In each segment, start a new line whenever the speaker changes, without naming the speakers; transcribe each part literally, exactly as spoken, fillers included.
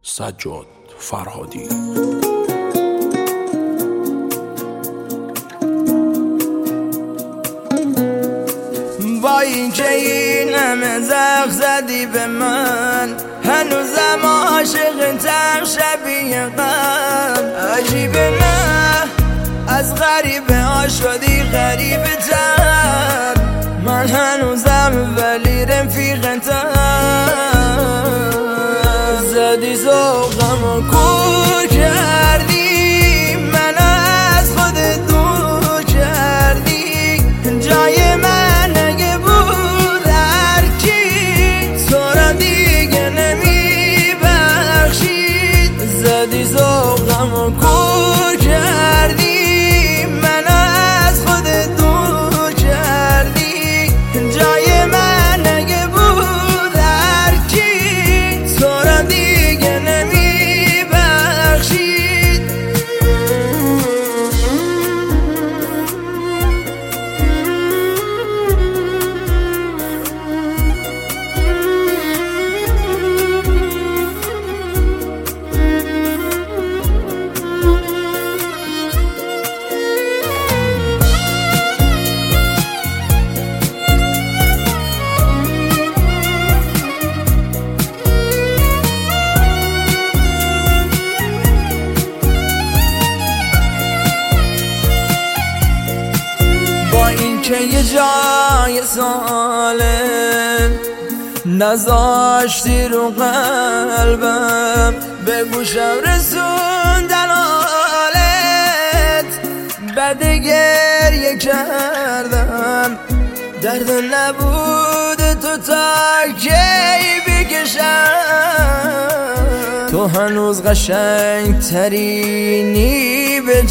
سجاد فرهادی.
با اینکه این همه زخ زدی به من، هنوزم عاشقتم شبیه قبل. عجیبه نه از غریبه ها شدی غریبه تر، من هنوزم ولی رفیقتم. زدی ذوقم و کور کردی، من از خودت دور کردی. جای من اگه بود هر کی تو را دیگه نمی بخشید. زدی ذوقم و کور کردی، من از خودت دور کردی. جای من اگه بود هر کی تو را دیگه نمی بخشید. که یه جای سالم نذاشتی رو قلبم، به گوشم رسوندن حالت، بعد گریه کردم. درد نبود تو تا کی بکشم، تو هنوز قشنگ ترینی به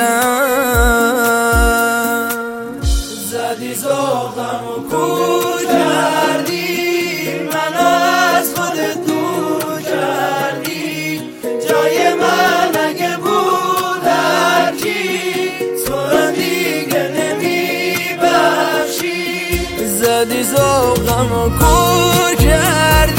چشم. زدی ذوقم و کور کردی، من از خودت دور کردی. جای من اگه بود هر کی تو را دیگه نمی بخشی. زدی ذوقم و کور کردی،